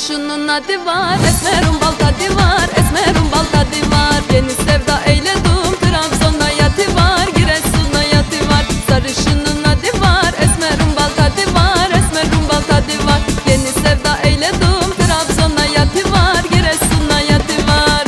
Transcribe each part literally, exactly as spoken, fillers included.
Sarışının adı var, esmerun bal tadı var, esmerun bal tadı var. Yeni sevda eyledim, Trabzon'da yatı var, Giresun'da yatı var. Sarışının adı var, esmerun bal tadı var, esmerun bal tadı var. Yeni sevda eyledim, Trabzon'da yatı var, Giresun'da yatı var.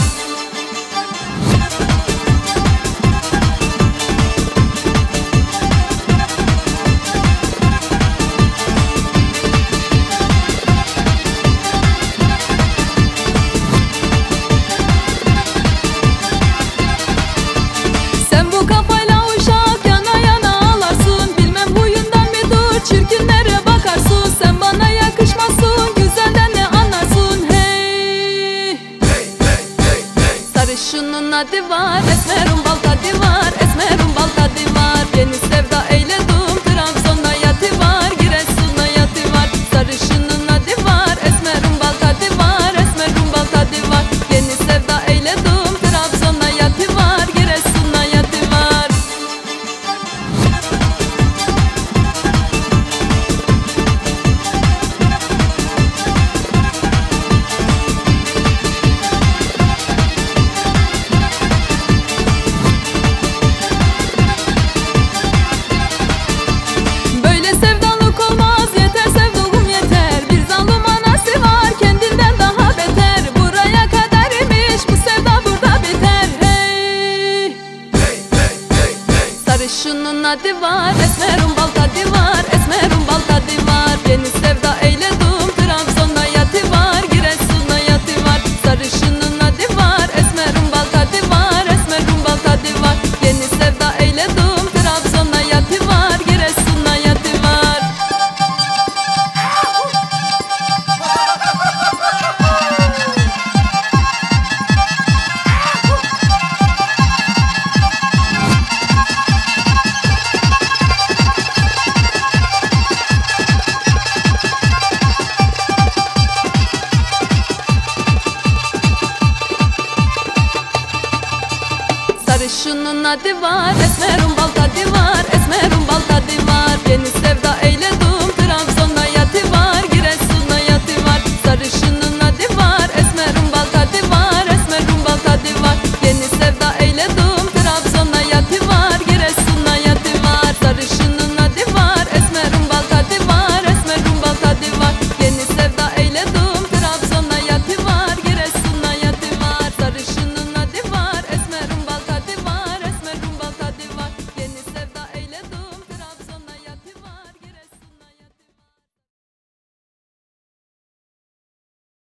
Sarışının adı var, esmerun bal tadı var, esmerun bal tadı var. Yeni sevda eyledim, Trabzon'da yatı var, Giresun'da yatı var. Sarışının adı var, esmerun bal tadı var, esmerun bal tadı var. Yeni sevda eyledim, Trabzon'da yatı var, Giresun'da yatı var. Sarışının adı var, esmerun bal tadı var, esmerun bal tadı var. Yeni sevda eyledim, Trabzon'da yatı var, Giresun'da yatı var. Sarışının adı var, esmerun bal tadı var, esmerun bal tadı var. Yeni sevda eyledim, Trabzon'da yatı var, Giresun'da yatı var. Sarışının adı var, esmerun bal tadı var, esmerun bal tadı var. Yeni